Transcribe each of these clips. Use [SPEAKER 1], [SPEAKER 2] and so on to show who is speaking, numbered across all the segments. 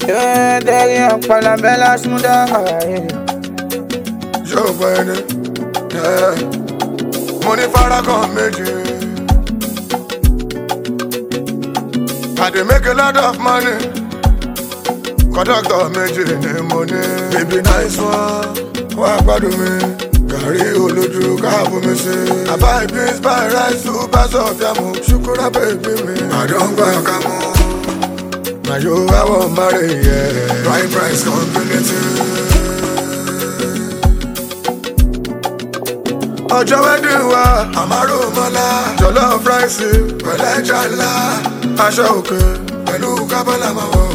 [SPEAKER 1] Derrière par la belle Asmuda.
[SPEAKER 2] Joe Biden, money Farrakhan méjì. I dey make a lot of money. Conductor méjì ni mo ní. Baby nice one, wá gbádùn mi. Gàrí olójú káàbù mi sí. Àbá beans by rice to pass off yamu. Ṣùkúrà baby mi. Àdóńgbà kámú. Now you I won't marry, yeah. Right price community. Ọjọ́ wedding wa, àmàrò mọ́lá. Jollof rice, pẹ̀lú ẹja ńlá. Aṣọ òkè, pẹ̀lú kábọ́là máa wọ̀.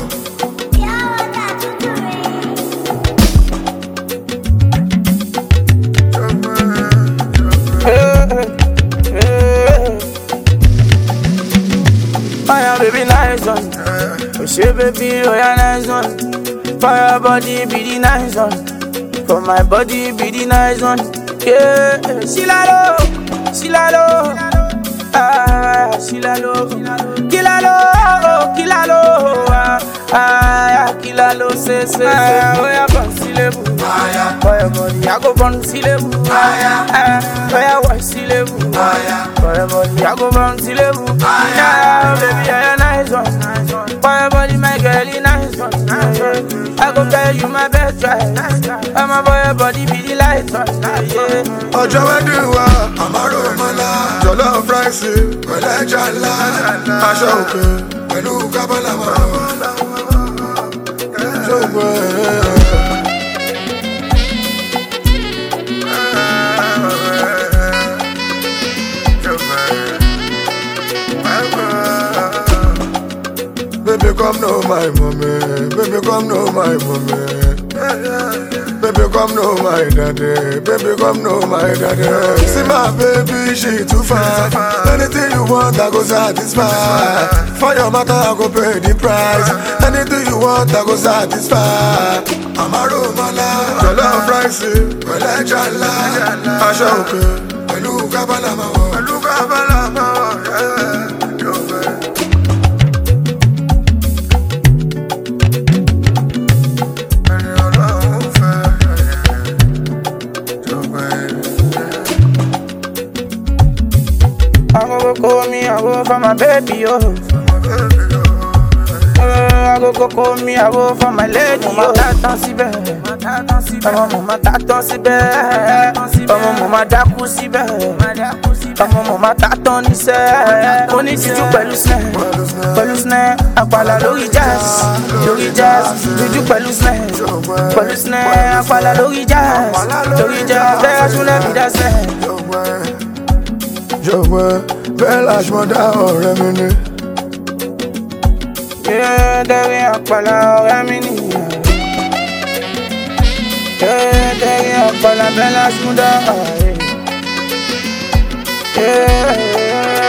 [SPEAKER 1] Fire baby nice one. Oh shit baby, oh yeah nice one. Fire body be the nice one. For my body be the nice one. Yeah, Silalo, Silalo, ah, Silalo, Kilalo, Kilalo, ah, Kilalo, say, oh yeah, Bonsilebu, for your body, I go Bonsilebu, for your wife, Silebu, for your body, I go Bonsilebu, yeah, baby, you're a nice one, for your body, my girl, you nice one, I go tell you my best try, I'm a boy, your body be the light one, yeah.
[SPEAKER 2] Ọjọ́ wedding wa, àmàrò mọ́lá. Jollof rice, pẹ̀lú ẹja ńlá. Aṣọ òkè, pẹ̀lú kábọ́là máa wọ̀. Baby come know my mommy, baby come know my mommy. Baby come know my daddy, baby come know my daddy. See my baby, she too fine. Anything you want, I go satisfy. For your matter, I go pay the price. Anything you want, I go satisfy. Àmàrò mọ́lá, jollof rice, pẹ̀lú ẹja ńlá. Aṣọ òkè, pẹ̀lú kábọ́là máa wọ̀. Pẹ̀lú kábọ́là máa wọ̀,
[SPEAKER 1] I go call me, I go for my baby, oh. I go call me, I go for my lady, oh. Tatan sibe, mama tatan sibe, mama daku sibe, mama tatan ni se. Oni juju pẹ̀lú snare, apala lórí jazz, juju pẹ̀lú snare, apala lórí jazz, bẹ́ẹ̀ súnlẹ̀ mi dá snare.
[SPEAKER 2] Jọ̀wọ́ bẹ́ẹ̀ làṣmọ́dá ọ̀rẹ́ mi ni.
[SPEAKER 1] Dẹ̀rí àpàlà ọ̀rẹ́ mi nìyẹn. Dẹ̀rí àpàlà bẹ́ẹ̀ làṣmọ́dá ọ̀rẹ́ mi.